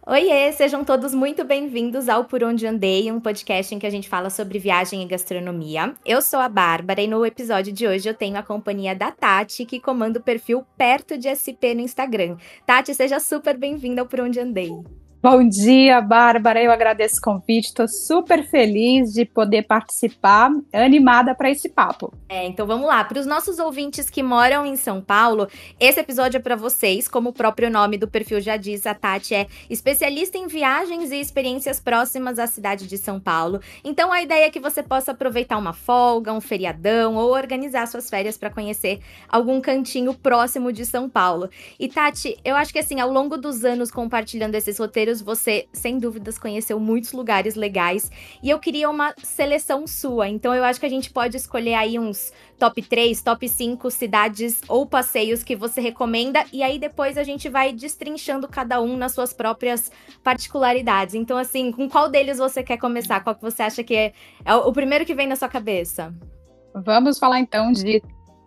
Oiê, sejam todos muito bem-vindos ao Por Onde Andei, um podcast em que a gente fala sobre viagem e gastronomia. Eu sou a Bárbara e no episódio de hoje eu tenho a companhia da Tati, que comanda o perfil Perto de SP no Instagram. Tati, seja super bem-vinda ao Por Onde Andei. Bom dia, Bárbara. Eu agradeço o convite. Estou super feliz de poder participar, animada para esse papo. Então vamos lá. Para os nossos ouvintes que moram em São Paulo, esse episódio é para vocês. Como o próprio nome do perfil já diz, a Tati é especialista em viagens e experiências próximas à cidade de São Paulo. Então a ideia é que você possa aproveitar uma folga, um feriadão ou organizar suas férias para conhecer algum cantinho próximo de São Paulo. E Tati, eu acho que assim, ao longo dos anos compartilhando esses roteiros, você, sem dúvidas, conheceu muitos lugares legais e eu queria uma seleção sua, então eu acho que a gente pode escolher aí uns top 3, top 5 cidades ou passeios que você recomenda e aí depois a gente vai destrinchando cada um nas suas próprias particularidades. Então assim, com qual deles você quer começar? Qual que você acha que é o primeiro que vem na sua cabeça? Vamos falar então de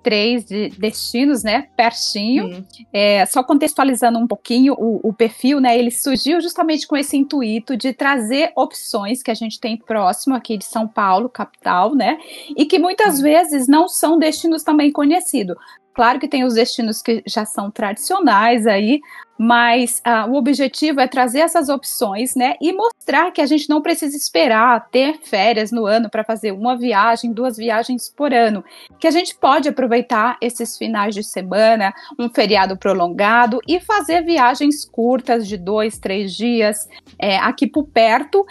3 destinos, né, pertinho. Só contextualizando um pouquinho o perfil, né, ele surgiu justamente com esse intuito de trazer opções que a gente tem próximo aqui de São Paulo, capital, né, e que muitas vezes não são destinos também conhecidos. Claro que tem os destinos que já são tradicionais aí, mas o objetivo é trazer essas opções, né, e mostrar que a gente não precisa esperar ter férias no ano para fazer uma viagem, 2 viagens por ano, que a gente pode aproveitar esses finais de semana, um feriado prolongado e fazer viagens curtas de 2, 3 dias aqui por perto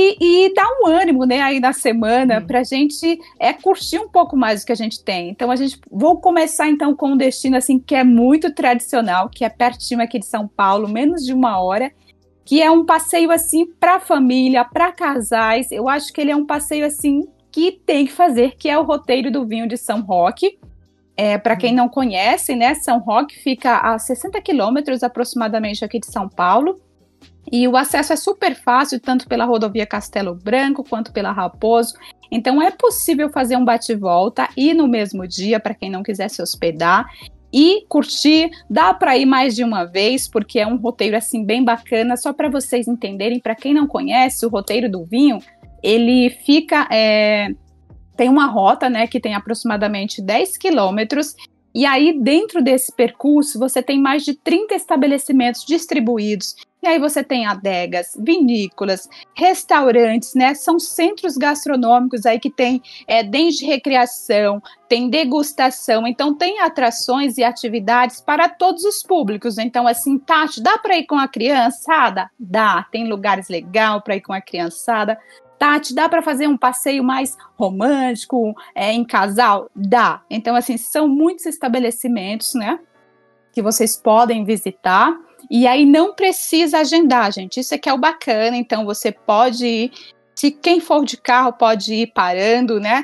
e dar um ânimo, né, aí na semana para a gente curtir um pouco mais do que a gente tem. Então vou começar então com um destino assim que é muito tradicional, que é pertinho aqui de São Paulo, menos de 1 hora, que é um passeio assim para família, para casais. Eu acho que ele é um passeio assim que tem que fazer, que é o roteiro do vinho de São Roque. Para quem não conhece, né, São Roque fica a 60 quilômetros aproximadamente aqui de São Paulo. E o acesso é super fácil, tanto pela rodovia Castelo Branco quanto pela Raposo. Então é possível fazer um bate-volta e no mesmo dia, para quem não quiser se hospedar e curtir. Dá para ir mais de uma vez, porque é um roteiro assim bem bacana. Só para vocês entenderem, para quem não conhece, o roteiro do vinho, ele fica tem uma rota, né, que tem aproximadamente 10 quilômetros. E aí, dentro desse percurso, você tem mais de 30 estabelecimentos distribuídos. E aí você tem adegas, vinícolas, restaurantes, né? São centros gastronômicos aí que tem desde recreação, tem degustação. Então, tem atrações e atividades para todos os públicos. Então, assim, Tati, dá para ir com a criançada? Dá. Tem lugares legais para ir com a criançada. Tati, dá para fazer um passeio mais romântico, em casal? Dá. Então, assim, são muitos estabelecimentos, né, que vocês podem visitar. E aí não precisa agendar, gente. Isso é que é o bacana. Então, você pode ir, se quem for de carro pode ir parando, né?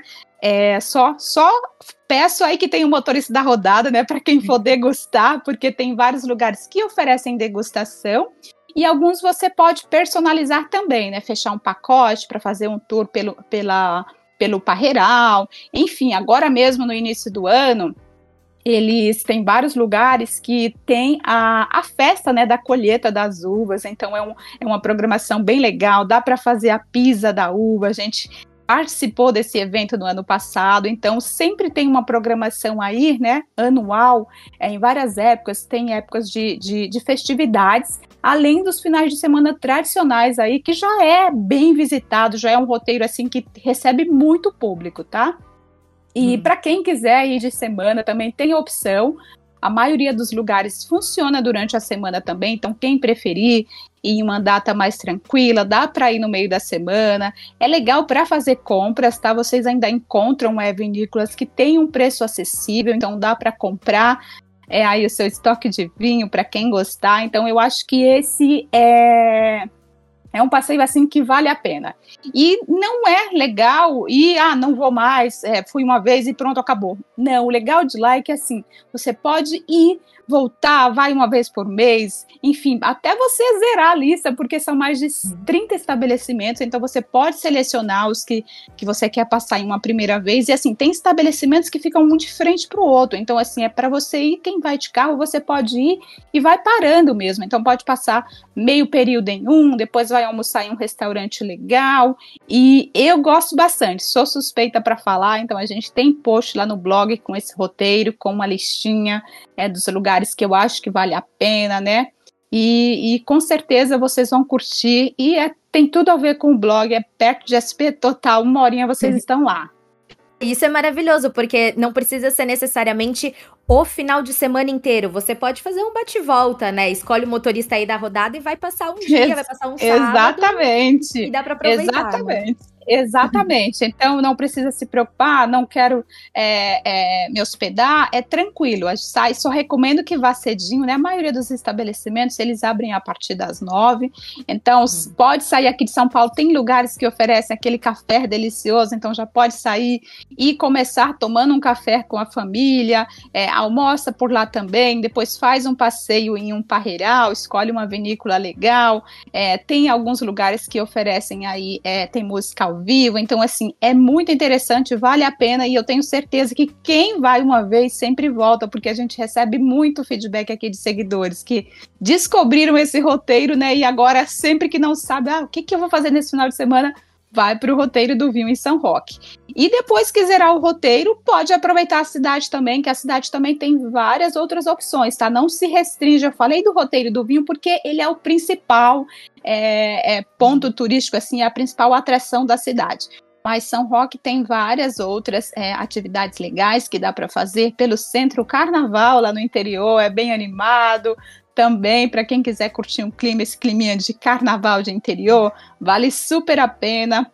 Só peço aí que tem um motorista da rodada, né, para quem for degustar, porque tem vários lugares que oferecem degustação. E alguns você pode personalizar também, né? Fechar um pacote para fazer um tour pelo Parreiral. Enfim, agora mesmo no início do ano, eles têm vários lugares que tem a festa, né, da colheita das uvas. Então é uma programação bem legal. Dá para fazer a pisa da uva. A gente participou desse evento no ano passado, então sempre tem uma programação aí, né, anual, em várias épocas, tem épocas de festividades, além dos finais de semana tradicionais aí, que já é bem visitado, já é um roteiro assim que recebe muito público, tá? E para quem quiser ir de semana também tem opção. A maioria dos lugares funciona durante a semana também, então quem preferir ir em uma data mais tranquila, dá para ir no meio da semana. É legal para fazer compras, tá? Vocês ainda encontram vinícolas que têm um preço acessível, então dá para comprar aí o seu estoque de vinho para quem gostar. Então eu acho que esse é É um passeio assim que vale a pena. E não é legal ir, não vou mais, fui uma vez e pronto, acabou. Não, o legal de lá é que assim, você pode ir, voltar, vai uma vez por mês, enfim, até você zerar a lista, porque são mais de 30 estabelecimentos, então você pode selecionar os que você quer passar em uma primeira vez, e assim, tem estabelecimentos que ficam um de frente para o outro, então assim, é para você ir, quem vai de carro, você pode ir e vai parando mesmo, então pode passar meio período em um, depois vai almoçar em um restaurante legal, e eu gosto bastante, sou suspeita para falar, então a gente tem post lá no blog com esse roteiro, com uma listinha dos lugares que eu acho que vale a pena, né? E com certeza vocês vão curtir, e tem tudo a ver com o blog, é perto de SP total, 1 horinha vocês estão lá. Isso é maravilhoso, porque não precisa ser necessariamente o final de semana inteiro. Você pode fazer um bate-volta, né? Escolhe o motorista aí da rodada e vai passar um dia, vai passar um sábado. Exatamente. E dá para aproveitar. Exatamente. Né? Exatamente. Então, não precisa se preocupar, não quero me hospedar, é tranquilo. Só recomendo que vá cedinho, né? A maioria dos estabelecimentos, eles abrem a partir das 9. Então, pode sair aqui de São Paulo. Tem lugares que oferecem aquele café delicioso, então já pode sair e começar tomando um café com a família, almoça por lá também, depois faz um passeio em um parreiral, escolhe uma vinícola legal. Tem alguns lugares que oferecem aí, tem música ao vivo, então assim, é muito interessante, vale a pena, e eu tenho certeza que quem vai uma vez sempre volta, porque a gente recebe muito feedback aqui de seguidores que descobriram esse roteiro, né, e agora sempre que não sabe, o que eu vou fazer nesse final de semana, vai para o roteiro do vinho em São Roque. E depois que zerar o roteiro, pode aproveitar a cidade também, que a cidade também tem várias outras opções, tá? Não se restringe, eu falei do roteiro do vinho porque ele é o principal ponto turístico, assim, é a principal atração da cidade. Mas São Roque tem várias outras atividades legais que dá para fazer pelo centro. O carnaval lá no interior é bem animado. Também, para quem quiser curtir esse climinha de carnaval de interior, vale super a pena.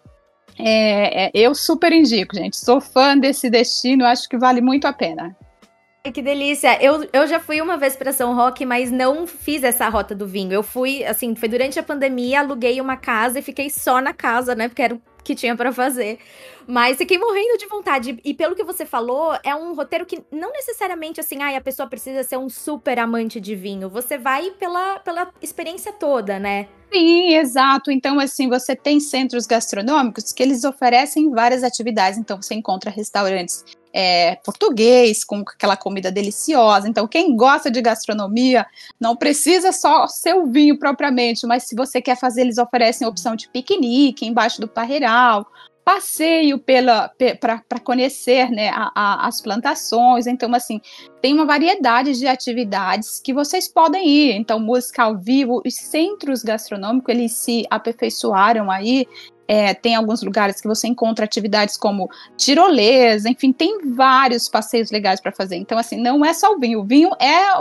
Eu super indico, gente. Sou fã desse destino, acho que vale muito a pena. Que delícia! Eu já fui uma vez para São Roque, mas não fiz essa rota do vinho. Eu fui, assim, foi durante a pandemia, aluguei uma casa e fiquei só na casa, né? Porque era o que tinha para fazer. Mas fiquei morrendo de vontade. E pelo que você falou, é um roteiro que não necessariamente, assim, a pessoa precisa ser um super amante de vinho. Você vai pela experiência toda, né? Sim, exato. Então, assim, você tem centros gastronômicos que eles oferecem várias atividades. Então, você encontra restaurantes português, com aquela comida deliciosa. Então, quem gosta de gastronomia, não precisa só ser o vinho propriamente, mas se você quer fazer, eles oferecem a opção de piquenique embaixo do parreiral, passeio para conhecer, né, as plantações. Então, assim, tem uma variedade de atividades que vocês podem ir. Então, música ao vivo, os centros gastronômicos, eles se aperfeiçoaram aí. Tem alguns lugares que você encontra atividades como tirolesa, enfim, tem vários passeios legais para fazer. Então, assim, não é só o vinho. O vinho é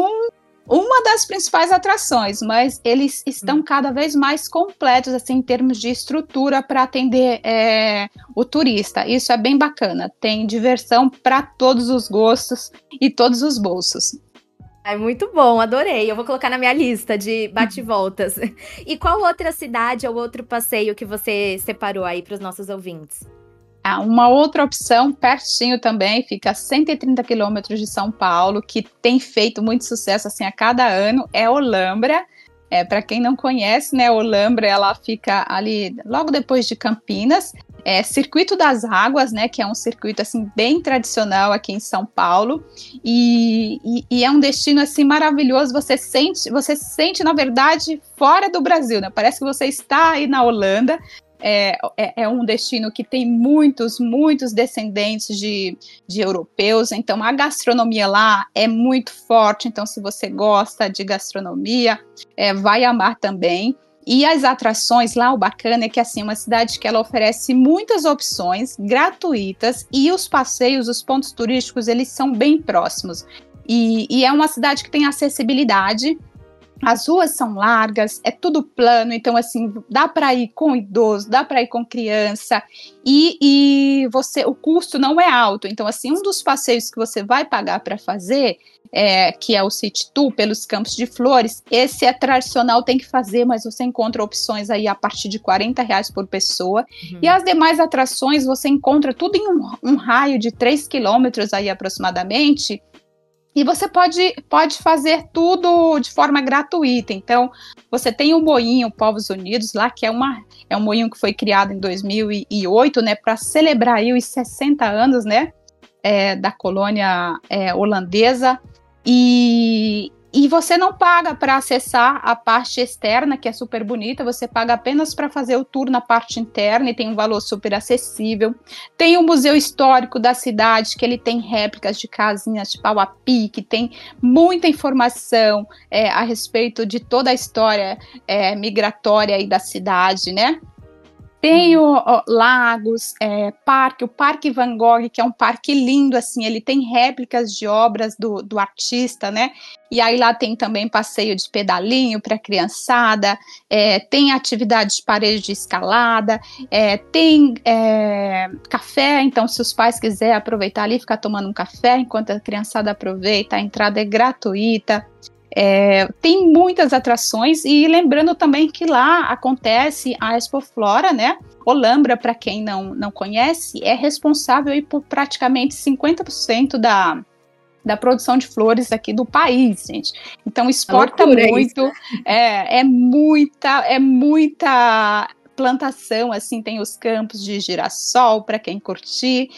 uma das principais atrações, mas eles estão cada vez mais completos, assim, em termos de estrutura para atender o turista. Isso é bem bacana. Tem diversão para todos os gostos e todos os bolsos. É muito bom, adorei. Eu vou colocar na minha lista de bate-voltas. E qual outra cidade ou outro passeio que você separou aí para os nossos ouvintes? Uma outra opção, pertinho também, fica a 130 quilômetros de São Paulo, que tem feito muito sucesso assim a cada ano, é Olambra. Para quem não conhece, né, Olambra, ela fica ali logo depois de Campinas. Circuito das Águas, né, que é um circuito assim bem tradicional aqui em São Paulo, e é um destino assim maravilhoso. Você sente na verdade fora do Brasil, né? Parece que você está aí na Holanda. É um destino que tem muitos descendentes de europeus, então a gastronomia lá é muito forte. Então, se você gosta de gastronomia, vai amar também. E as atrações lá, o bacana é que assim, é uma cidade que ela oferece muitas opções gratuitas, e os passeios, os pontos turísticos, eles são bem próximos. E é uma cidade que tem acessibilidade. As ruas são largas, é tudo plano, então assim, dá para ir com idoso, dá para ir com criança, e o custo não é alto. Então assim, um dos passeios que você vai pagar para fazer que é o City Tour pelos Campos de Flores, esse é tradicional, tem que fazer, mas você encontra opções aí a partir de R$40 por pessoa. E as demais atrações você encontra tudo em um raio de 3 quilômetros aí aproximadamente. E você pode fazer tudo de forma gratuita. Então, você tem o Moinho Povos Unidos lá, que é um moinho que foi criado em 2008, né, para celebrar aí os 60 anos, né, da colônia holandesa. E você não paga para acessar a parte externa, que é super bonita, você paga apenas para fazer o tour na parte interna e tem um valor super acessível. Tem o Museu Histórico da cidade, que ele tem réplicas de casinhas de pau a pique, tem muita informação a respeito de toda a história migratória aí da cidade, né? Tem lagos, o Parque Van Gogh, que é um parque lindo, assim, ele tem réplicas de obras do artista, né? E aí lá tem também passeio de pedalinho para criançada, tem atividade de parede de escalada, tem café, então se os pais quiserem aproveitar ali, ficar tomando um café enquanto a criançada aproveita, a entrada é gratuita. Tem muitas atrações, e lembrando também que lá acontece a Expoflora, né? Olambra, para quem não conhece, é responsável aí por praticamente 50% da produção de flores aqui do país, gente. Então exporta muito, é muita plantação, assim, tem os campos de girassol para quem curtir,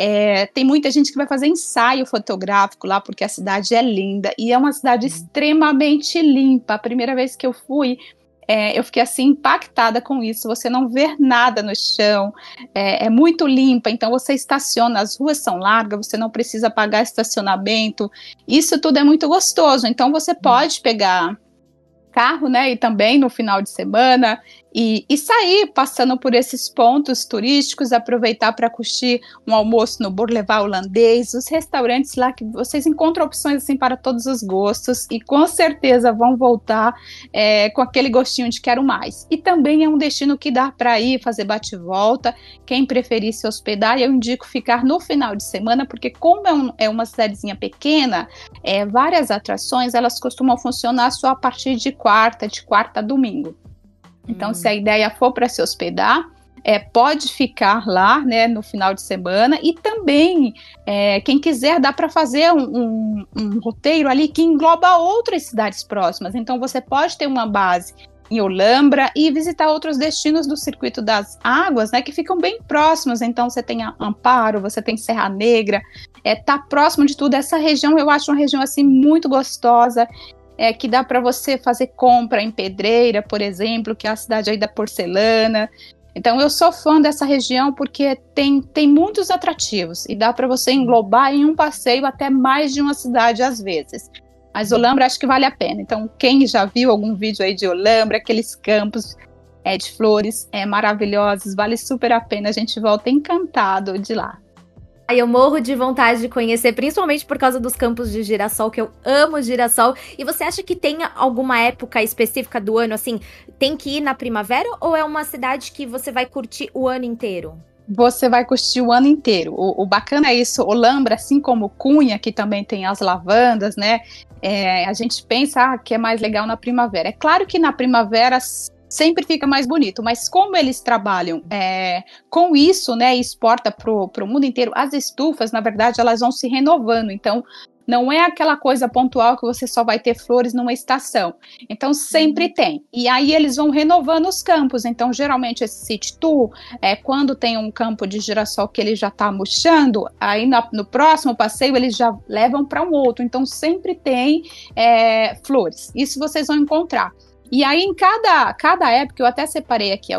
tem muita gente que vai fazer ensaio fotográfico lá, porque a cidade é linda, e é uma cidade extremamente limpa. A primeira vez que eu fui, eu fiquei assim impactada com isso, você não vê nada no chão, é muito limpa, então você estaciona, as ruas são largas, você não precisa pagar estacionamento, isso tudo é muito gostoso, então você pode pegar carro, né, e também no final de semana, e sair passando por esses pontos turísticos, aproveitar para curtir um almoço no Boulevard Holandês, os restaurantes lá que vocês encontram opções assim para todos os gostos, e com certeza vão voltar com aquele gostinho de quero mais. E também é um destino que dá para ir fazer bate-volta, quem preferir se hospedar, eu indico ficar no final de semana, porque como é uma cidadezinha pequena, várias atrações, elas costumam funcionar só a partir de quarta a domingo. Então, se a ideia for para se hospedar, pode ficar lá, né, no final de semana, e também, quem quiser, dá para fazer um roteiro ali que engloba outras cidades próximas. Então, você pode ter uma base em Olambra e visitar outros destinos do Circuito das Águas, né, que ficam bem próximos. Então, você tem Amparo, você tem Serra Negra, tá próximo de tudo. Essa região, eu acho uma região, assim, muito gostosa, que dá para você fazer compra em Pedreira, por exemplo, que é a cidade aí da porcelana. Então, eu sou fã dessa região porque tem muitos atrativos e dá para você englobar em um passeio até mais de uma cidade às vezes. Mas Olambra acho que vale a pena. Então, quem já viu algum vídeo aí de Olambra, aqueles campos de flores maravilhosos, vale super a pena. A gente volta encantado de lá. Eu morro de vontade de conhecer, principalmente por causa dos campos de girassol, que eu amo girassol. E você acha que tem alguma época específica do ano, assim, tem que ir na primavera, ou é uma cidade que você vai curtir o ano inteiro? Você vai curtir o ano inteiro. O bacana é isso, Olambra, assim como Cunha, que também tem as lavandas, né? A gente pensa que é mais legal na primavera. É claro que na primavera sempre fica mais bonito, mas como eles trabalham com isso, né, e exporta pro mundo inteiro, as estufas, na verdade, elas vão se renovando, então não é aquela coisa pontual que você só vai ter flores numa estação, então sempre tem, e aí eles vão renovando os campos, então geralmente esse City Tour, quando tem um campo de girassol que ele já está murchando, aí no próximo passeio eles já levam para um outro, então sempre tem flores, isso vocês vão encontrar. E aí, em cada época, eu até separei aqui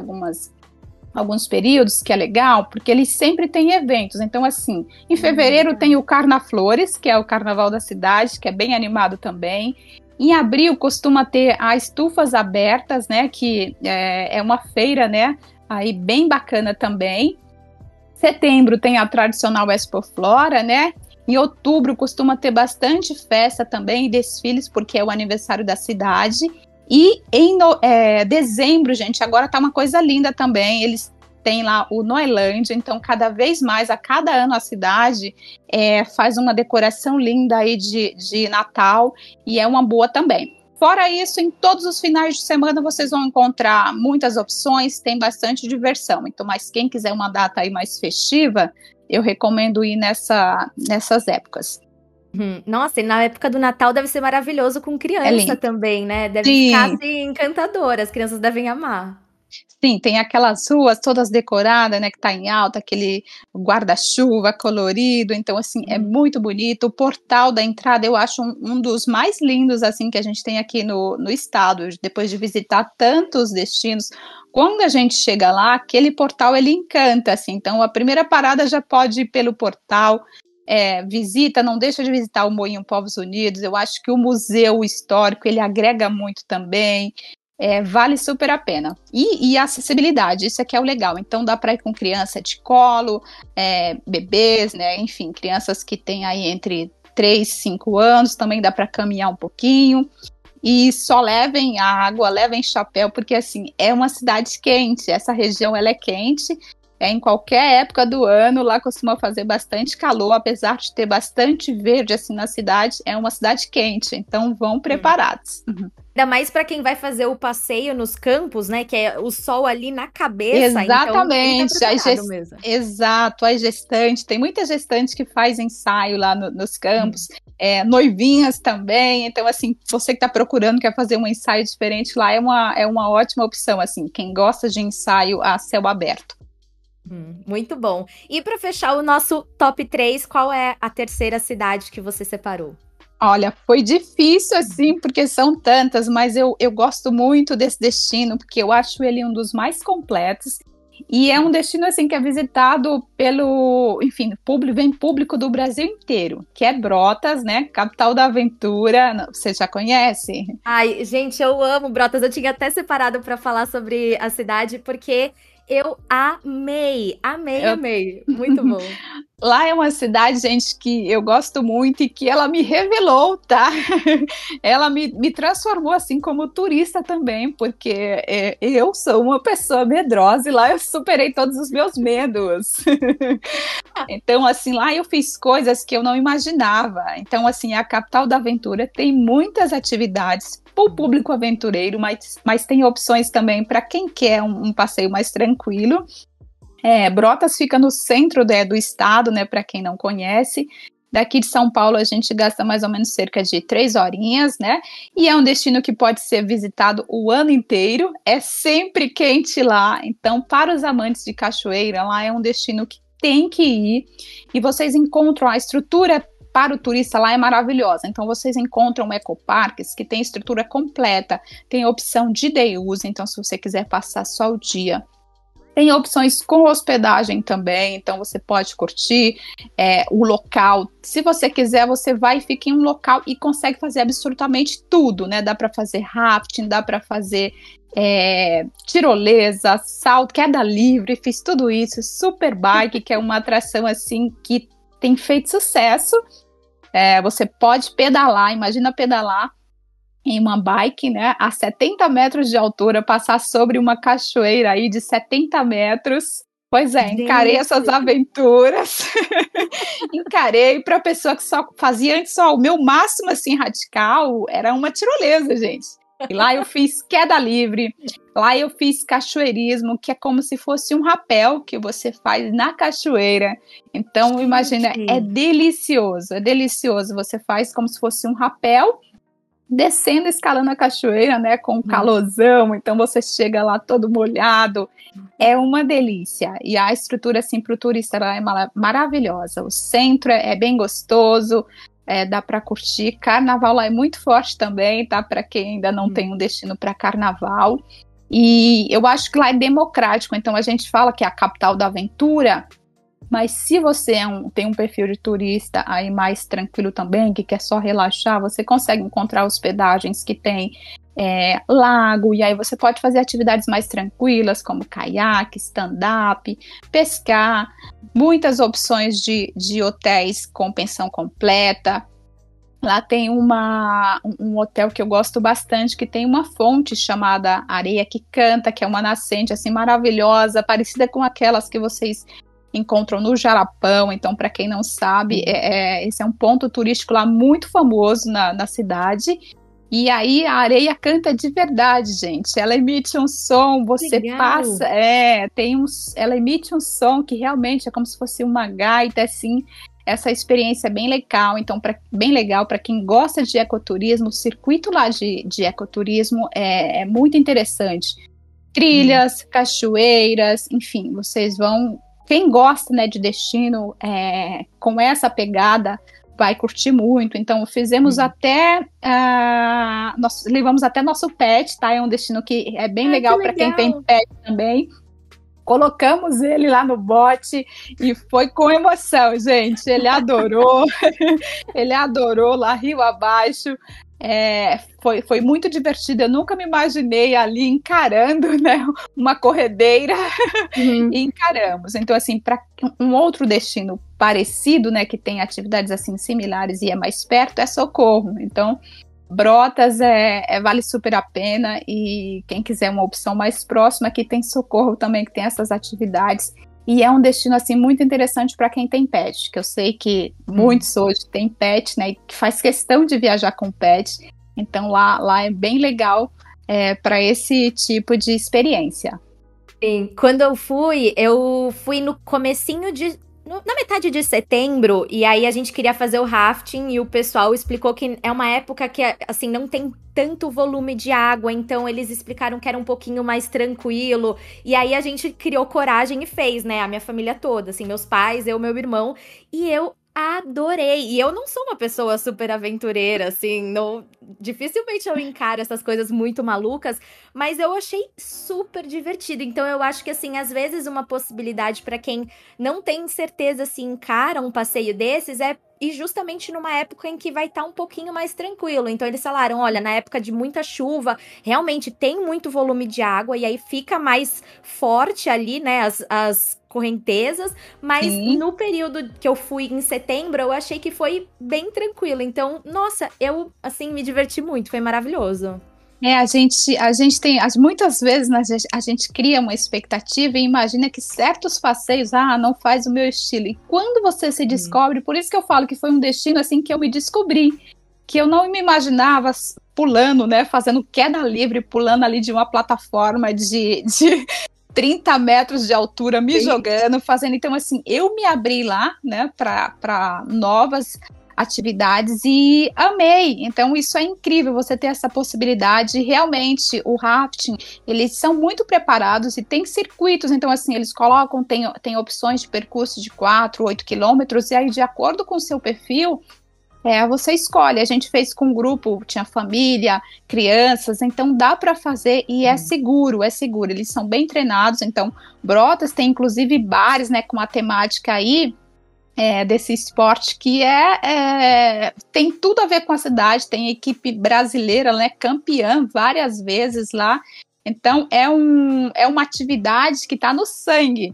alguns períodos, que é legal, porque eles sempre têm eventos. Então, assim, em fevereiro tem o Carnaflores, que é o carnaval da cidade, que é bem animado também. Em abril, costuma ter as Estufas Abertas, né, que é uma feira, né, aí bem bacana também. Setembro tem a tradicional Expoflora, né. Em outubro, costuma ter bastante festa também e desfiles, porque é o aniversário da cidade. E em dezembro, gente, agora tá uma coisa linda também, eles tem lá o Noelândia, então cada vez mais, a cada ano a cidade faz uma decoração linda aí de Natal, e é uma boa também. Fora isso, em todos os finais de semana vocês vão encontrar muitas opções, tem bastante diversão. Então, mas quem quiser uma data aí mais festiva, eu recomendo ir nessas épocas. Nossa, e na época do Natal deve ser maravilhoso com criança também, né? Deve ficar assim, encantador, as crianças devem amar. Sim, tem aquelas ruas todas decoradas, né, que tá em alta, aquele guarda-chuva colorido, então, assim, é muito bonito. O portal da entrada eu acho um dos mais lindos, assim, que a gente tem aqui no estado, depois de visitar tantos destinos. Quando a gente chega lá, aquele portal, ele encanta, assim, então a primeira parada já pode ir pelo portal, visita, não deixa de visitar o Moinho Povos Unidos. Eu acho que o museu histórico, ele agrega muito também. Vale super a pena. E a acessibilidade, isso aqui é o legal. Então dá para ir com criança de colo, bebês, né? Enfim, crianças que têm aí entre 3 e 5 anos, também dá para caminhar um pouquinho. E só levem água, levem chapéu, porque assim, é uma cidade quente, essa região ela é quente. Em qualquer época do ano, lá costuma fazer bastante calor, apesar de ter bastante verde assim na cidade, é uma cidade quente, então vão preparados. Ainda mais para quem vai fazer o passeio nos campos, né, que é o sol ali na cabeça. Exatamente, então mesmo. Exato, a gestante, tem muita gestante que faz ensaio lá nos campos, noivinhas também, então assim, você que está procurando, quer fazer um ensaio diferente, lá é uma ótima opção, assim, quem gosta de ensaio a céu aberto. Muito bom. E para fechar o nosso top 3, qual é a terceira cidade que você separou? Olha, foi difícil assim, porque são tantas, mas eu gosto muito desse destino, porque eu acho ele um dos mais completos. E é um destino assim que é visitado pelo, enfim, vem público do Brasil inteiro, que é Brotas, né? Capital da aventura. Você já conhece? Ai, gente, eu amo Brotas. Eu tinha até separado para falar sobre a cidade, porque eu amei. Muito bom. Lá é uma cidade, gente, que eu gosto muito e que ela me revelou, tá? Ela me transformou, assim, como turista também, porque eu sou uma pessoa medrosa e lá eu superei todos os meus medos. Então, assim, lá eu fiz coisas que eu não imaginava. Então, assim, a capital da aventura tem muitas atividades para o público aventureiro, mas tem opções também para quem quer um passeio mais tranquilo. Brotas fica no centro do estado, né, para quem não conhece. Daqui de São Paulo a gente gasta mais ou menos cerca de 3 horinhas, né? E é um destino que pode ser visitado o ano inteiro. É sempre quente lá. Então, para os amantes de cachoeira, lá é um destino que tem que ir. E vocês encontram a estrutura para o turista lá é maravilhosa. Então, vocês encontram ecoparques que tem estrutura completa. Tem opção de day use. Então, se você quiser passar só o dia, tem opções com hospedagem também, então você pode curtir o local. Se você quiser, você vai e fica em um local e consegue fazer absolutamente tudo, né? Dá para fazer rafting, dá para fazer tirolesa, salto, queda livre, fiz tudo isso. Superbike, que é uma atração assim que tem feito sucesso. Você pode pedalar, imagina pedalar em uma bike, né, a 70 metros de altura, passar sobre uma cachoeira aí de 70 metros. Pois encarei essas aventuras. Encarei para a pessoa que só fazia antes o meu máximo assim radical era uma tirolesa, gente. E lá eu fiz queda livre, lá eu fiz cachoeirismo, que é como se fosse um rapel que você faz na cachoeira. Então, imagina, é delicioso. Você faz como se fosse um rapel, descendo, escalando a cachoeira, né, com calorzão, então você chega lá todo molhado, é uma delícia, e a estrutura, assim, para o turista, ela é maravilhosa, o centro é bem gostoso, dá para curtir, carnaval lá é muito forte também, tá, para quem ainda não tem um destino para carnaval, e eu acho que lá é democrático, então a gente fala que é a capital da aventura, mas se você tem um perfil de turista aí mais tranquilo também, que quer só relaxar, você consegue encontrar hospedagens que tem lago, e aí você pode fazer atividades mais tranquilas, como caiaque, stand-up, pescar, muitas opções de hotéis com pensão completa. Lá tem um hotel que eu gosto bastante, que tem uma fonte chamada Areia que Canta, que é uma nascente assim maravilhosa, parecida com aquelas que vocês encontram no Jalapão. Então, para quem não sabe, esse é um ponto turístico lá muito famoso na cidade. E aí a areia canta de verdade, gente. Ela emite um som, você Legal. passa, ela emite um som que realmente é como se fosse uma gaita, assim. Essa experiência é bem legal, então bem legal para quem gosta de ecoturismo. O circuito lá de ecoturismo é muito interessante. Trilhas, cachoeiras, enfim, vocês vão. Quem gosta, né, de destino com essa pegada vai curtir muito. Então fizemos nós levamos até nosso pet, tá? É um destino que é bem legal para quem tem pet também. Colocamos ele lá no bote e foi com emoção, gente. Ele adorou, ele adorou lá rio abaixo. Foi muito divertido. Eu nunca me imaginei ali encarando, né, uma corredeira e encaramos. Então, assim, para um outro destino parecido, né, que tem atividades assim similares e é mais perto, é Socorro. Então, Brotas vale super a pena, e quem quiser uma opção mais próxima, aqui tem Socorro também, que tem essas atividades, e é um destino assim muito interessante para quem tem pet, que eu sei que muitos hoje têm pet, né, e que faz questão de viajar com pet, então lá é bem legal para esse tipo de experiência. Sim, quando eu fui no comecinho na metade de setembro, e aí a gente queria fazer o rafting e o pessoal explicou que é uma época que, assim, não tem tanto volume de água, então eles explicaram que era um pouquinho mais tranquilo, e aí a gente criou coragem e fez, né, a minha família toda, assim, meus pais, eu, meu irmão, e eu adorei. E eu não sou uma pessoa super aventureira, assim, dificilmente eu encaro essas coisas muito malucas, mas eu achei super divertido. Então eu acho que, assim, às vezes uma possibilidade para quem não tem certeza se encara um passeio desses é ir justamente numa época em que vai estar um pouquinho mais tranquilo. Então eles falaram, olha, na época de muita chuva, realmente tem muito volume de água e aí fica mais forte ali, né, as correntezas, mas no período que eu fui em setembro, eu achei que foi bem tranquilo. Então, nossa, eu, assim, me diverti muito, foi maravilhoso. A gente tem, muitas vezes, né, a gente cria uma expectativa e imagina que certos passeios, não faz o meu estilo. E quando você se descobre, por isso que eu falo que foi um destino assim que eu me descobri, que eu não me imaginava pulando, né, fazendo queda livre, pulando ali de uma plataforma de 30 metros de altura, me jogando, fazendo. Então, assim, eu me abri lá, né, para novas atividades e amei. Então, isso é incrível, você ter essa possibilidade. Realmente, o rafting, eles são muito preparados e tem circuitos. Então, assim, eles colocam, tem opções de percurso de 4, 8 quilômetros, e aí, de acordo com o seu perfil, você escolhe. A gente fez com um grupo, tinha família, crianças, então dá para fazer e é seguro, eles são bem treinados. Então, Brotas tem inclusive bares, né, com a temática aí desse esporte que tem tudo a ver com a cidade, tem equipe brasileira, né, campeã várias vezes lá. Então, é uma atividade que está no sangue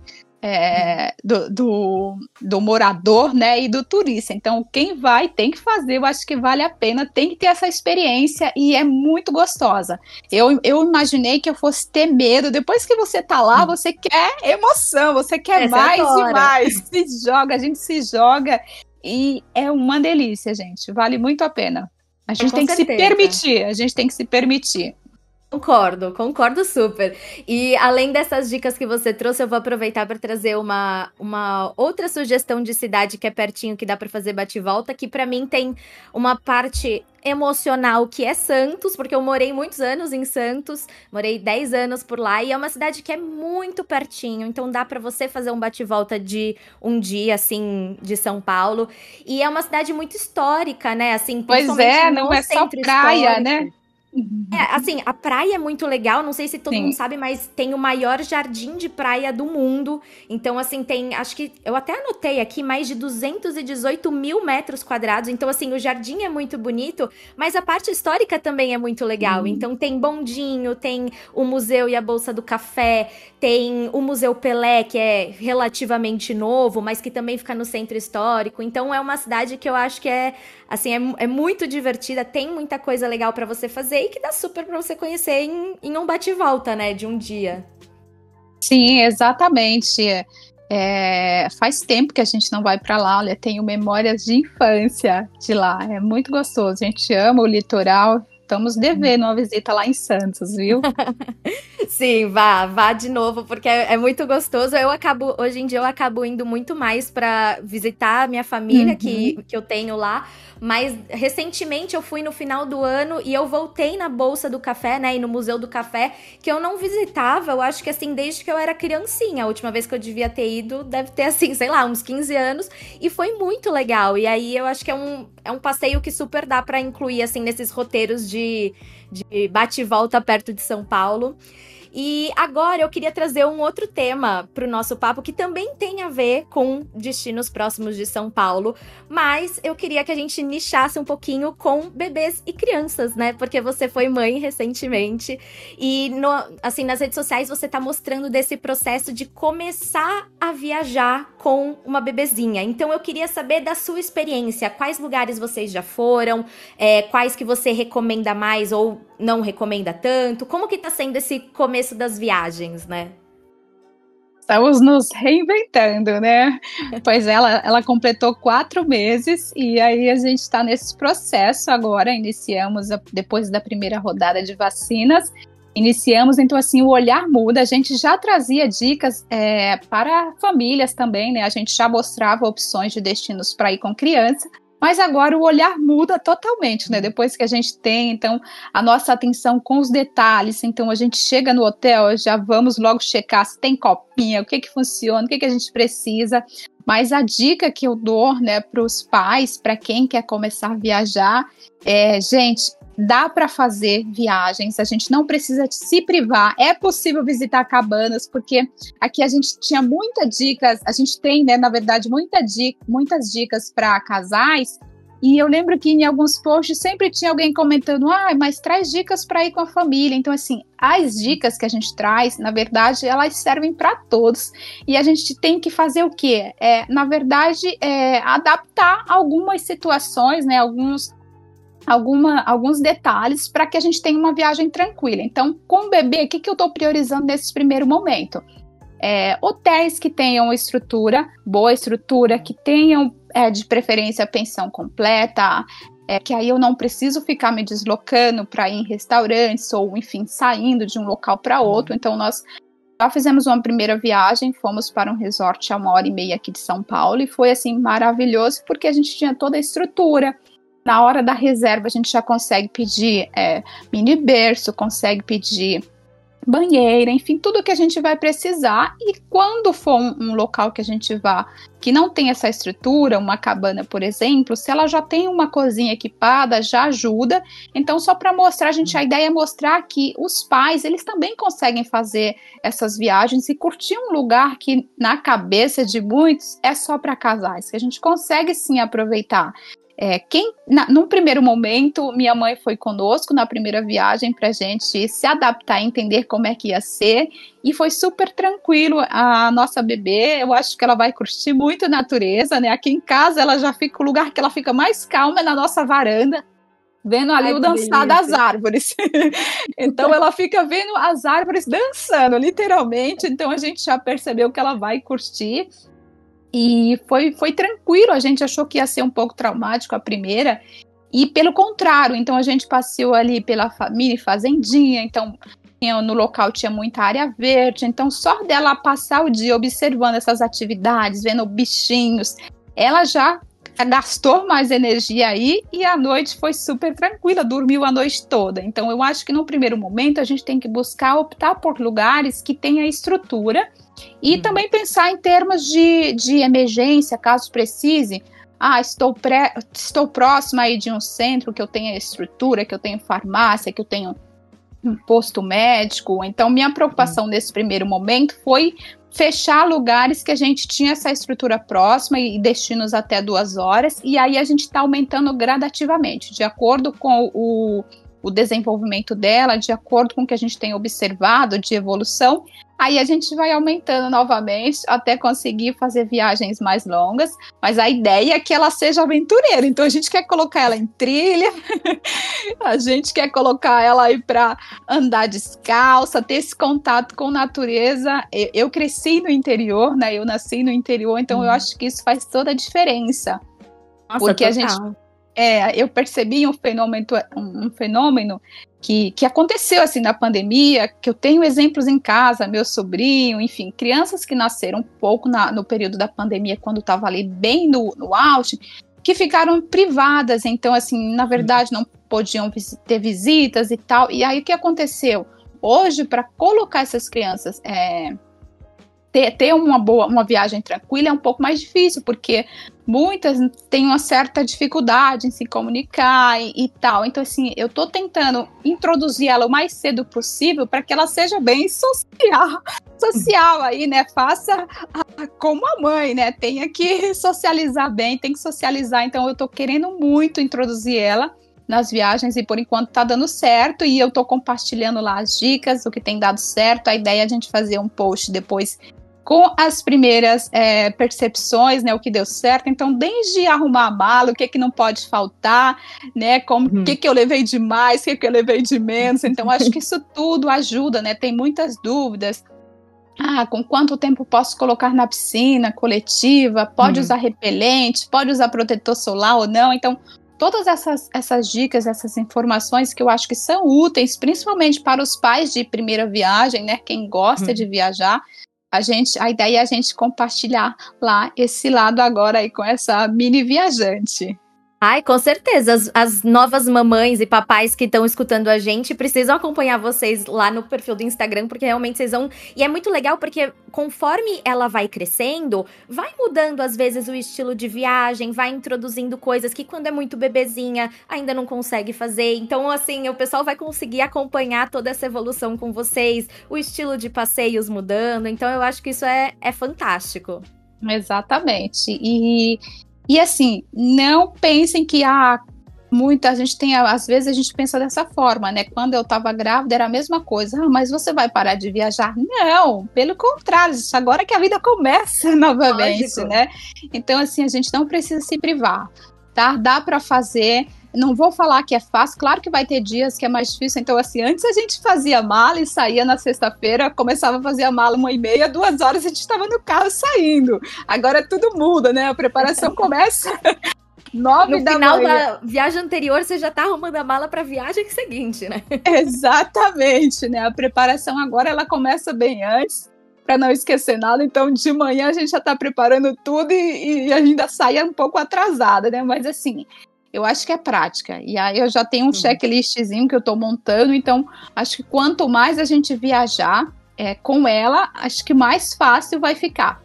do morador, né, e do turista. Então, quem vai tem que fazer, eu acho que vale a pena, tem que ter essa experiência e é muito gostosa. Eu imaginei que eu fosse ter medo, depois que você tá lá, você quer emoção, você quer mais e mais, a gente se joga e é uma delícia, gente, vale muito a pena. A gente tem que se permitir. Concordo super. E além dessas dicas que você trouxe, eu vou aproveitar para trazer uma outra sugestão de cidade que é pertinho, que dá para fazer bate-volta, que para mim tem uma parte emocional que é Santos, porque eu morei muitos anos em Santos, morei 10 anos por lá, e é uma cidade que é muito pertinho, então dá para você fazer um bate-volta de um dia, assim, de São Paulo, e é uma cidade muito histórica, né, assim, pois não é só praia, histórico, né? Assim, a praia é muito legal, não sei se todo Sim. mundo sabe, mas tem o maior jardim de praia do mundo. Então, assim, tem, acho que, eu até anotei aqui, mais de 218 mil metros quadrados. Então, assim, o jardim é muito bonito, mas a parte histórica também é muito legal. Então, tem bondinho, tem o museu e a Bolsa do Café, tem o Museu Pelé, que é relativamente novo, mas que também fica no centro histórico. Então, é uma cidade que eu acho que assim, é muito divertida, tem muita coisa legal pra você fazer e que dá super pra você conhecer em um bate-volta, né, de um dia. Sim, exatamente. Faz tempo que a gente não vai para lá. Olha, tenho memórias de infância de lá. É muito gostoso. A gente ama o litoral. Estamos devendo uma visita lá em Santos, viu? Sim, vá de novo, porque é muito gostoso. Hoje em dia eu acabo indo muito mais pra visitar a minha família que eu tenho lá. Mas recentemente eu fui no final do ano e eu voltei na Bolsa do Café, né? E no Museu do Café, que eu não visitava, eu acho que assim, desde que eu era criancinha. A última vez que eu devia ter ido, deve ter assim, sei lá, uns 15 anos. E foi muito legal. E aí eu acho que é um passeio que super dá pra incluir, assim, nesses roteiros de bate e volta perto de São Paulo. E agora eu queria trazer um outro tema para o nosso papo que também tem a ver com destinos próximos de São Paulo, mas eu queria que a gente nichasse um pouquinho com bebês e crianças, né? Porque você foi mãe recentemente e assim, nas redes sociais você tá mostrando desse processo de começar a viajar com uma bebezinha. Então eu queria saber da sua experiência, quais lugares vocês já foram, quais que você recomenda mais ou não recomenda tanto, como que tá sendo esse começo das viagens, né? Estamos nos reinventando, né? Pois ela completou 4 meses e aí a gente está nesse processo agora. Iniciamos depois da primeira rodada de vacinas. Iniciamos, então assim, o olhar muda. A gente já trazia dicas para famílias também, né? A gente já mostrava opções de destinos para ir com criança. Mas agora o olhar muda totalmente, né? Depois que a gente tem, então, a nossa atenção com os detalhes. Então, a gente chega no hotel, já vamos logo checar se tem copinha, o que funciona, o que a gente precisa. Mas a dica que eu dou, né, para os pais, para quem quer começar a viajar, gente, dá para fazer viagens, a gente não precisa se privar, é possível visitar cabanas, porque aqui a gente tinha muitas dicas, a gente tem, né, na verdade, muitas dicas para casais, e eu lembro que em alguns posts sempre tinha alguém comentando, mas traz dicas para ir com a família. Então, assim, as dicas que a gente traz, na verdade, elas servem para todos, e a gente tem que fazer o quê? Na verdade, adaptar algumas situações, né, alguns detalhes para que a gente tenha uma viagem tranquila. Então, com o bebê, o que eu estou priorizando nesse primeiro momento? Hotéis que tenham boa estrutura, que tenham, de preferência, pensão completa, que aí eu não preciso ficar me deslocando para ir em restaurantes ou, enfim, saindo de um local para outro. Então, nós já fizemos uma primeira viagem, fomos para um resort a 1h30 aqui de São Paulo e foi, assim, maravilhoso porque a gente tinha toda a estrutura. Na hora da reserva, a gente já consegue pedir mini berço, consegue pedir banheira, enfim, tudo que a gente vai precisar. E quando for um local que a gente vá, que não tem essa estrutura, uma cabana, por exemplo, se ela já tem uma cozinha equipada, já ajuda. Então, só para mostrar, a ideia é mostrar que os pais, eles também conseguem fazer essas viagens e curtir um lugar que, na cabeça de muitos, é só para casais, que a gente consegue sim aproveitar. Num primeiro momento, minha mãe foi conosco na primeira viagem para a gente se adaptar, entender como é que ia ser, e foi super tranquilo. A nossa bebê, eu acho que ela vai curtir muito a natureza, né? Aqui em casa, ela já fica, o lugar que ela fica mais calma é na nossa varanda, vendo ali o dançar das árvores. Então, ela fica vendo as árvores dançando, literalmente. Então, a gente já percebeu que ela vai curtir. E foi tranquilo, a gente achou que ia ser um pouco traumático a primeira, e pelo contrário, então a gente passeou ali pela mini fazendinha, então no local tinha muita área verde, então só dela passar o dia observando essas atividades, vendo bichinhos, ela já gastou mais energia aí, e a noite foi super tranquila, dormiu a noite toda. Então eu acho que no primeiro momento a gente tem que optar por lugares que tenham estrutura, e também pensar em termos de emergência, caso precise, estou próxima aí de um centro que eu tenha estrutura, que eu tenho farmácia, que eu tenho um posto médico. Então, minha preocupação nesse primeiro momento foi fechar lugares que a gente tinha essa estrutura próxima e destinos até 2 horas, e aí a gente está aumentando gradativamente, de acordo com o desenvolvimento dela, de acordo com o que a gente tem observado de evolução, aí a gente vai aumentando novamente até conseguir fazer viagens mais longas, mas a ideia é que ela seja aventureira, então a gente quer colocar ela em trilha, a gente quer colocar ela aí para andar descalça, ter esse contato com natureza. Eu cresci no interior, né? Eu nasci no interior, então eu acho que isso faz toda a diferença. Nossa, porque total. a gente eu percebi um fenômeno que aconteceu assim na pandemia, que eu tenho exemplos em casa, meu sobrinho, enfim, crianças que nasceram um pouco no período da pandemia, quando estava ali bem no auge, que ficaram privadas, então assim, na verdade não podiam ter visitas e tal, e aí o que aconteceu? Hoje, para colocar essas crianças, ter uma viagem tranquila é um pouco mais difícil, porque muitas têm uma certa dificuldade em se comunicar e tal. Então, assim, eu tô tentando introduzir ela o mais cedo possível para que ela seja bem social aí, né? Faça como a mãe, né? Tenha que socializar bem, tem que socializar. Então, eu tô querendo muito introduzir ela nas viagens e por enquanto tá dando certo, e eu tô compartilhando lá as dicas, o que tem dado certo. A ideia é a gente fazer um post depois com as primeiras percepções, né, o que deu certo. Então, desde arrumar a mala, o que não pode faltar, né, o que eu levei de mais, o que eu levei de menos. Então, acho que isso tudo ajuda, né, tem muitas dúvidas. Com quanto tempo posso colocar na piscina coletiva? Pode usar repelente? Pode usar protetor solar ou não? Então, todas essas dicas, essas informações que eu acho que são úteis, principalmente para os pais de primeira viagem, né, quem gosta de viajar, a ideia é a gente compartilhar lá esse lado agora aí com essa mini viajante. Ai, com certeza, as novas mamães e papais que estão escutando a gente precisam acompanhar vocês lá no perfil do Instagram, porque realmente vocês vão... E é muito legal porque conforme ela vai crescendo, vai mudando às vezes o estilo de viagem, vai introduzindo coisas que quando é muito bebezinha ainda não consegue fazer. Então, assim, o pessoal vai conseguir acompanhar toda essa evolução com vocês, o estilo de passeios mudando. Então, eu acho que isso é fantástico. Exatamente. E assim, não pensem que muita gente tem, às vezes a gente pensa dessa forma, né? Quando eu tava grávida era a mesma coisa, mas você vai parar de viajar? Não, pelo contrário, agora que a vida começa novamente, lógico, né? Então, assim, a gente não precisa se privar, tá? Dá para fazer. Não vou falar que é fácil, claro que vai ter dias que é mais difícil. Então, assim, antes a gente fazia mala e saía na sexta-feira, começava a fazer a mala 1h30, 2 horas a gente estava no carro saindo. Agora tudo muda, né? A preparação começa 9 da manhã. No final da viagem anterior, você já tá arrumando a mala para a viagem seguinte, né? Exatamente, né? A preparação agora, ela começa bem antes, para não esquecer nada. Então, de manhã a gente já tá preparando tudo e ainda sai um pouco atrasada, né? Mas, assim... Eu acho que é prática, e aí eu já tenho um checklistzinho que eu tô montando, então acho que quanto mais a gente viajar com ela, acho que mais fácil vai ficar.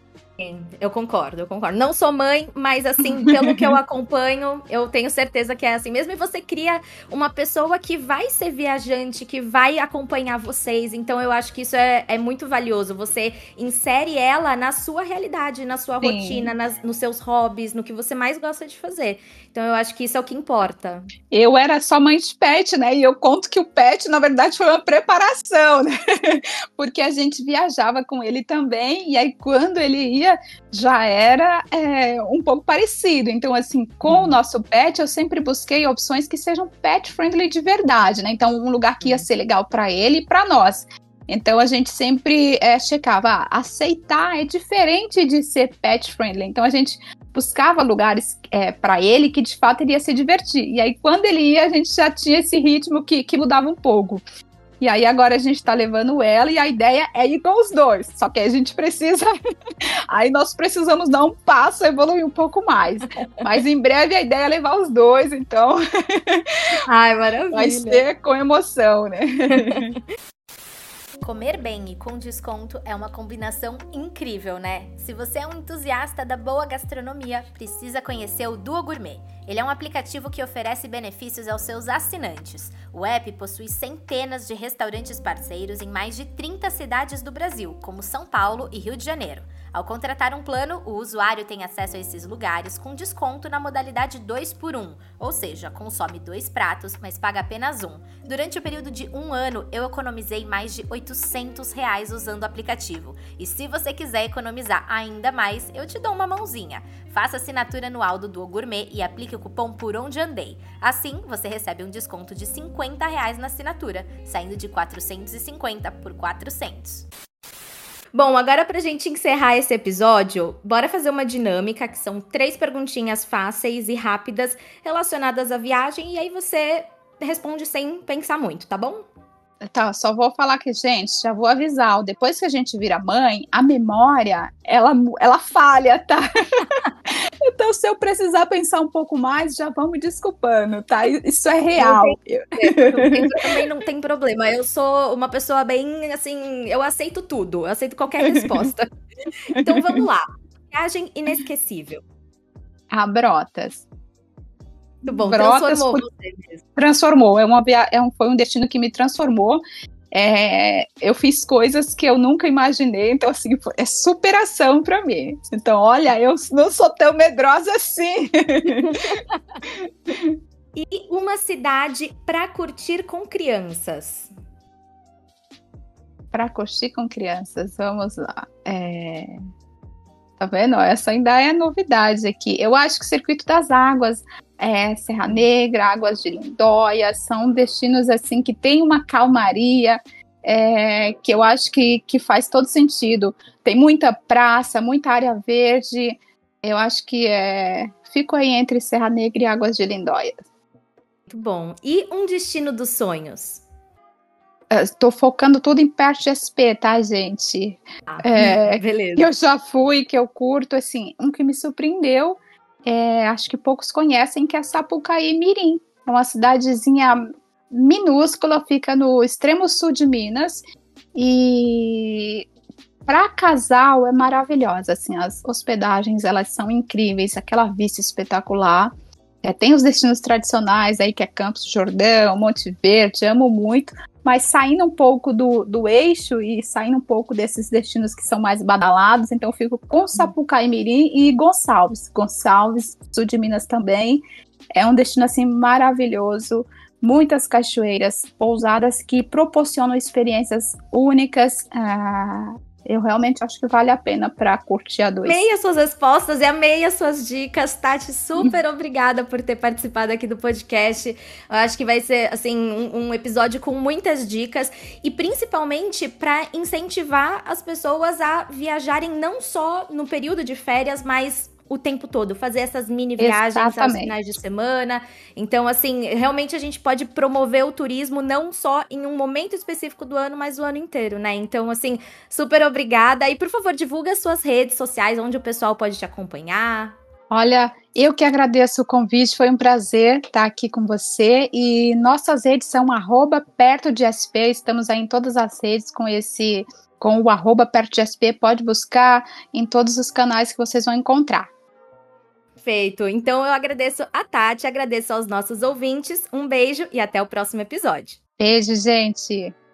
Eu concordo. Não sou mãe, mas assim, pelo que eu acompanho, eu tenho certeza que é assim mesmo. E você cria uma pessoa que vai ser viajante, que vai acompanhar vocês. Então eu acho que isso é muito valioso. Você insere ela na sua realidade, na sua rotina, nos seus hobbies, no que você mais gosta de fazer. Então eu acho que isso é o que importa. Eu era só mãe de pet, né? E eu conto que o pet, na verdade, foi uma preparação, né? Porque a gente viajava com ele também, e aí quando ele ia, já era um pouco parecido. Então, assim, com o nosso pet, eu sempre busquei opções que sejam pet-friendly de verdade, né? Então, um lugar que ia ser legal para ele e para nós. Então, a gente sempre checava, aceitar é diferente de ser pet-friendly. Então, a gente buscava lugares para ele que, de fato, ele ia se divertir. E aí, quando ele ia, a gente já tinha esse ritmo que mudava um pouco. E aí agora a gente tá levando ela e a ideia é ir com os dois. Só que a gente precisa... Aí nós precisamos dar um passo, evoluir um pouco mais. Mas em breve a ideia é levar os dois, então... Ai, maravilha. Vai ser com emoção, né? Comer bem e com desconto é uma combinação incrível, né? Se você é um entusiasta da boa gastronomia, precisa conhecer o Duo Gourmet. Ele é um aplicativo que oferece benefícios aos seus assinantes. O app possui centenas de restaurantes parceiros em mais de 30 cidades do Brasil, como São Paulo e Rio de Janeiro. Ao contratar um plano, o usuário tem acesso a esses lugares com desconto na modalidade 2x1, ou seja, consome 2 pratos, mas paga apenas um. Durante o período de 1 ano, eu economizei mais de R$800 usando o aplicativo. E se você quiser economizar ainda mais, eu te dou uma mãozinha. Faça assinatura anual do Duo Gourmet e aplique o cupom Por Onde Andei. Assim, você recebe um desconto de R$50 na assinatura, saindo de 450 por 400. Bom, agora pra gente encerrar esse episódio, bora fazer uma dinâmica, que são 3 perguntinhas fáceis e rápidas relacionadas à viagem, e aí você responde sem pensar muito, tá bom? Tá, só vou falar que, gente, já vou avisar, depois que a gente vira mãe, a memória, ela falha, tá? Então, se eu precisar pensar um pouco mais, já vamos desculpando, tá? Isso é real. Também não tem problema. Eu sou uma pessoa bem, assim, eu aceito tudo. Eu aceito qualquer resposta. Então, vamos lá. Viagem inesquecível. Brotas. Muito bom, Brotas transformou você mesmo. Transformou, foi um destino que me transformou. Eu fiz coisas que eu nunca imaginei, então assim, é superação para mim. Então, olha, eu não sou tão medrosa assim. E uma cidade para curtir com crianças? Para curtir com crianças, vamos lá. Tá vendo? Essa ainda é novidade aqui. Eu acho que o Circuito das Águas, Serra Negra, Águas de Lindóia, são destinos assim que tem uma calmaria, que eu acho que faz todo sentido. Tem muita praça, muita área verde. Eu acho que fico aí entre Serra Negra e Águas de Lindóia. Muito bom. E um destino dos sonhos? Estou focando tudo em perto de SP, tá, gente? Beleza. Que eu já fui, que eu curto, assim, um que me surpreendeu, acho que poucos conhecem, que é Sapucaí Mirim. É uma cidadezinha minúscula, fica no extremo sul de Minas, e para casal é maravilhosa, assim, as hospedagens, elas são incríveis, aquela vista espetacular. Tem os destinos tradicionais aí, que é Campos do Jordão, Monte Verde, amo muito, mas saindo um pouco do eixo e saindo um pouco desses destinos que são mais badalados, então eu fico com Sapucaí Mirim e Gonçalves, sul de Minas também. É um destino assim maravilhoso, muitas cachoeiras, pousadas que proporcionam experiências únicas. Eu realmente acho que vale a pena para curtir a 2. Amei as suas respostas e amei as suas dicas, Tati. Super obrigada por ter participado aqui do podcast. Eu acho que vai ser assim um episódio com muitas dicas e principalmente para incentivar as pessoas a viajarem não só no período de férias, mas o tempo todo, fazer essas mini viagens aos finais de semana. Então, assim, realmente a gente pode promover o turismo não só em um momento específico do ano, mas o ano inteiro, né? Então, assim, super obrigada. E, por favor, divulga as suas redes sociais, onde o pessoal pode te acompanhar. Olha, eu que agradeço o convite, foi um prazer estar aqui com você. E nossas redes são @perto de SP, estamos aí em todas as redes com o @perto de SP, pode buscar em todos os canais que vocês vão encontrar. Perfeito. Então eu agradeço a Tati, agradeço aos nossos ouvintes. Um beijo e até o próximo episódio. Beijo, gente.